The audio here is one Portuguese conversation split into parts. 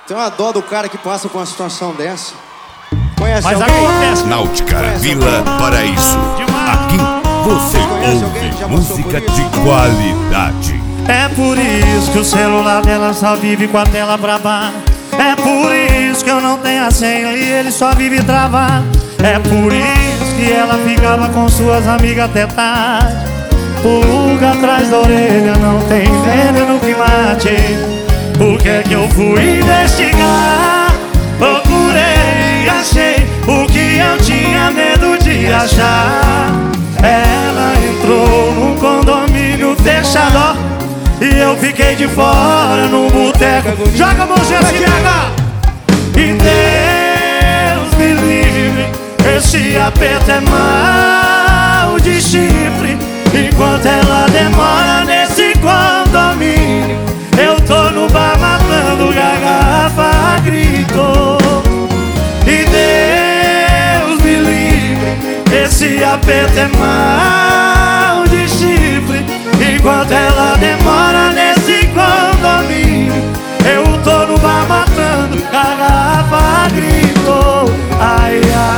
Tem uma dó do cara que passa por uma situação dessa. Conhece Mas alguém? acontece. Náutica Vila Paraíso. Aqui você ouve música de qualidade. É por isso que o celular dela só vive com a tela pra baixo. É por isso que eu não tenho a senha e ele só vive travado. É por isso que ela ficava com suas amigas até tarde. Pulga atrás da orelha, não tem veneno que mate. Por que é que eu fui investigar? Procurei e achei o que eu tinha medo de achar. Ela entrou num condomínio fechado e eu fiquei de fora num boteco. Joga a mãozinha aqui, e Deus me livre, esse aperto é mal de chifre. Enquanto ela demora nesse condomínio, eu tô no bar matando garrafa a grito. E Deus me livre, esse aperto é mal de chifre. Enquanto ela demora nesse condomínio, eu tô no bar matando garrafa a grito. Ai,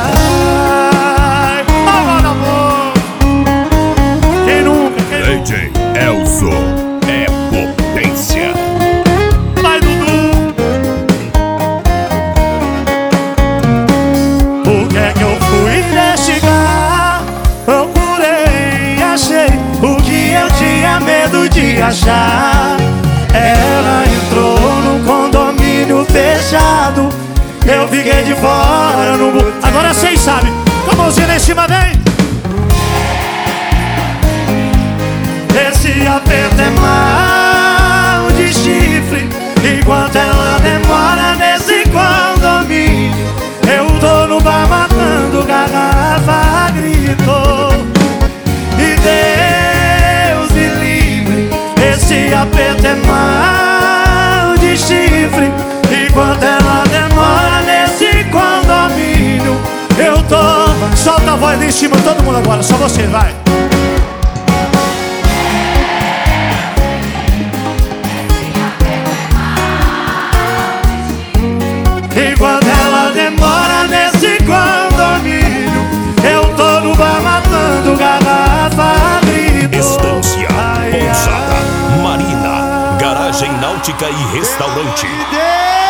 ai, oh, amor. Quem nunca, quem nunca? DJ Elzo é potência. Vai, Dudu. Por que é que eu fui investigar? Procurei e achei o que eu tinha medo de achar. Ela entrou num condomínio fechado, eu fiquei de fora no... Agora vocês sabem. Com a mãozinha lá em cima, vem. Esse aperto é mal de chifre. Enquanto ela demora nesse condomínio, eu tô no bar matando garrafa a grito. E Deus me livre, esse aperto é mal de chifre. Enquanto ela demora nesse condomínio, eu tô... Solta a voz lá em cima, todo mundo agora, só você, vai. Enquanto ela demora nesse condomínio, eu tô no bar matando garrafa a grito. Estância, Ai, Pousada, ai, Marina, garagem náutica e restaurante. Deus!